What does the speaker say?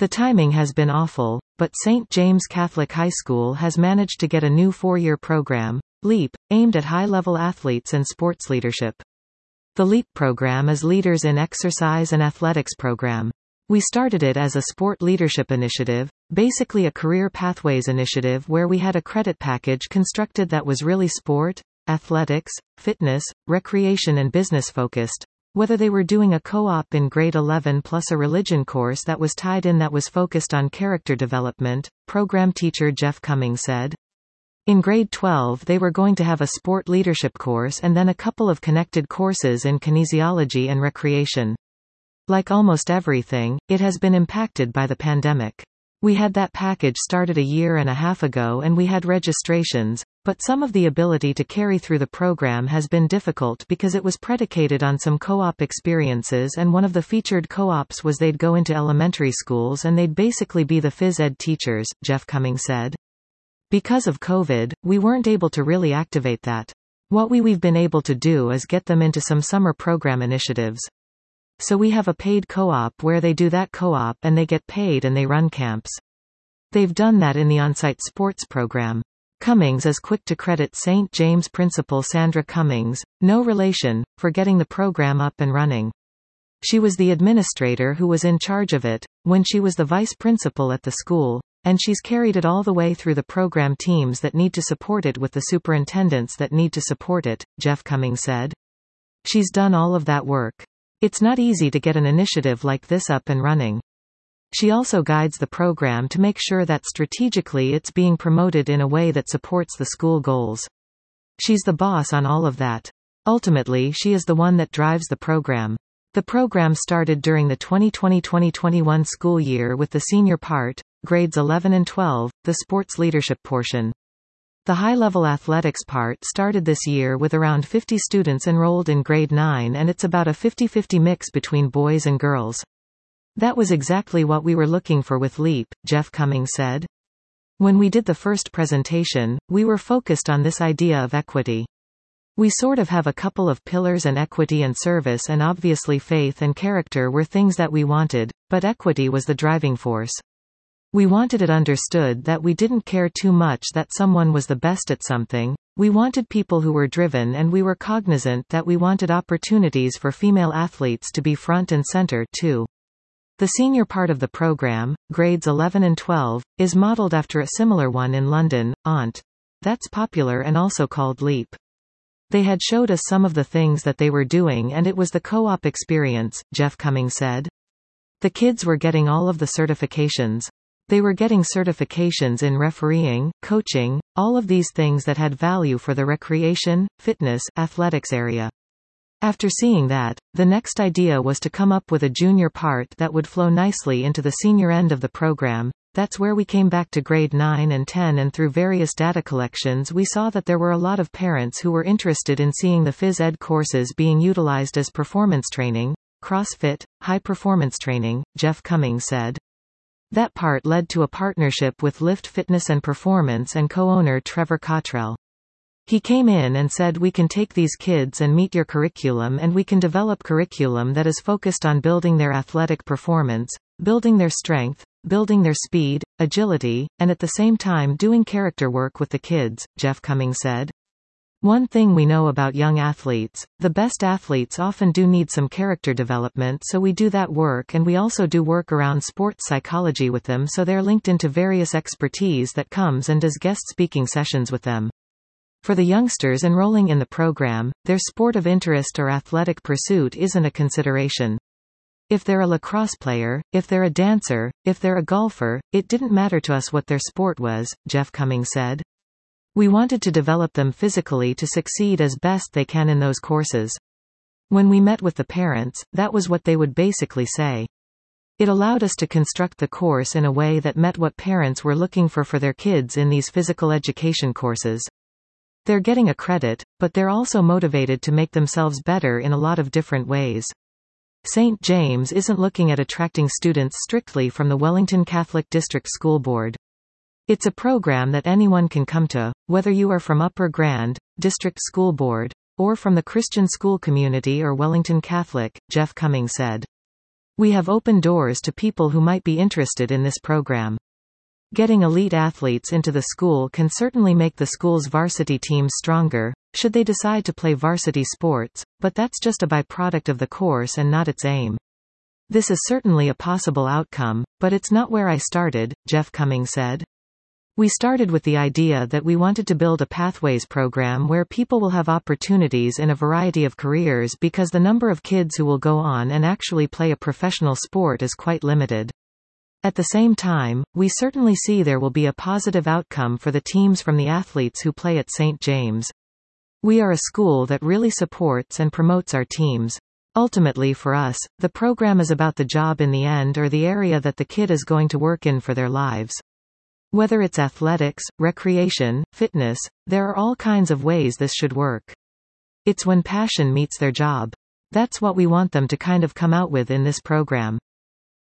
The timing has been awful, but St. James Catholic High School has managed to get a new 4-year program, LEAP, aimed at high-level athletes and sports leadership. The LEAP program is Leaders in Exercise and Athletics program. We started it as a sport leadership initiative, basically a career pathways initiative where we had a credit package constructed that was really sport, athletics, fitness, recreation and business focused. Whether they were doing a co-op in grade 11 plus a religion course that was tied in that was focused on character development, program teacher Jeff Cummings said. In grade 12 they were going to have a sport leadership course and then a couple of connected courses in kinesiology and recreation. Like almost everything, it has been impacted by the pandemic. We had that package started a year and a half ago and we had registrations, but some of the ability to carry through the program has been difficult because it was predicated on some co-op experiences, and one of the featured co-ops was they'd go into elementary schools and they'd basically be the phys ed teachers, Jeff Cummings said. Because of COVID, we weren't able to really activate that. What we've been able to do is get them into some summer program initiatives. So we have a paid co-op where they do that co-op and they get paid and they run camps. They've done that in the on-site sports program. Cummings is quick to credit St. James principal Sandra Cummings, no relation, for getting the program up and running. She was the administrator who was in charge of it, when she was the vice principal at the school, and she's carried it all the way through the program teams that need to support it with the superintendents that need to support it, Jeff Cummings said. She's done all of that work. It's not easy to get an initiative like this up and running. She also guides the program to make sure that strategically it's being promoted in a way that supports the school goals. She's the boss on all of that. Ultimately, she is the one that drives the program. The program started during the 2020-2021 school year with the senior part, grades 11 and 12, the sports leadership portion. The high-level athletics part started this year with around 50 students enrolled in grade 9, and it's about a 50-50 mix between boys and girls. That was exactly what we were looking for with LEAP, Jeff Cummings said. When we did the first presentation, we were focused on this idea of equity. We sort of have a couple of pillars, and equity and service, and obviously faith and character were things that we wanted, but equity was the driving force. We wanted it understood that we didn't care too much that someone was the best at something. We wanted people who were driven, and we were cognizant that we wanted opportunities for female athletes to be front and center, too. The senior part of the program, grades 11 and 12, is modeled after a similar one in London, AUNT. That's popular and also called LEAP. They had showed us some of the things that they were doing, and it was the co-op experience, Jeff Cummings said. The kids were getting all of the certifications. They were getting certifications in refereeing, coaching, all of these things that had value for the recreation, fitness, athletics area. After seeing that, the next idea was to come up with a junior part that would flow nicely into the senior end of the program. That's where we came back to grade 9 and 10, and through various data collections we saw that there were a lot of parents who were interested in seeing the phys ed courses being utilized as performance training, CrossFit, high performance training, Jeff Cummings said. That part led to a partnership with Lift Fitness and Performance and co-owner Trevor Cottrell. He came in and said, we can take these kids and meet your curriculum, and we can develop curriculum that is focused on building their athletic performance, building their strength, building their speed, agility, and at the same time doing character work with the kids, Jeff Cummings said. One thing we know about young athletes, the best athletes often do need some character development, so we do that work, and we also do work around sports psychology with them, so they're linked into various expertise that comes and does guest speaking sessions with them. For the youngsters enrolling in the program, their sport of interest or athletic pursuit isn't a consideration. If they're a lacrosse player, if they're a dancer, if they're a golfer, it didn't matter to us what their sport was, Jeff Cummings said. We wanted to develop them physically to succeed as best they can in those courses. When we met with the parents, that was what they would basically say. It allowed us to construct the course in a way that met what parents were looking for their kids in these physical education courses. They're getting a credit, but they're also motivated to make themselves better in a lot of different ways. St. James isn't looking at attracting students strictly from the Wellington Catholic District School Board. It's a program that anyone can come to, whether you are from Upper Grand, District School Board, or from the Christian school community or Wellington Catholic, Jeff Cummings said. We have opened doors to people who might be interested in this program. Getting elite athletes into the school can certainly make the school's varsity teams stronger, should they decide to play varsity sports, but that's just a byproduct of the course and not its aim. This is certainly a possible outcome, but it's not where I started, Jeff Cummings said. We started with the idea that we wanted to build a pathways program where people will have opportunities in a variety of careers because the number of kids who will go on and actually play a professional sport is quite limited. At the same time, we certainly see there will be a positive outcome for the teams from the athletes who play at St. James. We are a school that really supports and promotes our teams. Ultimately for us, the program is about the job in the end or the area that the kid is going to work in for their lives. Whether it's athletics, recreation, fitness, there are all kinds of ways this should work. It's when passion meets their job. That's what we want them to kind of come out with in this program.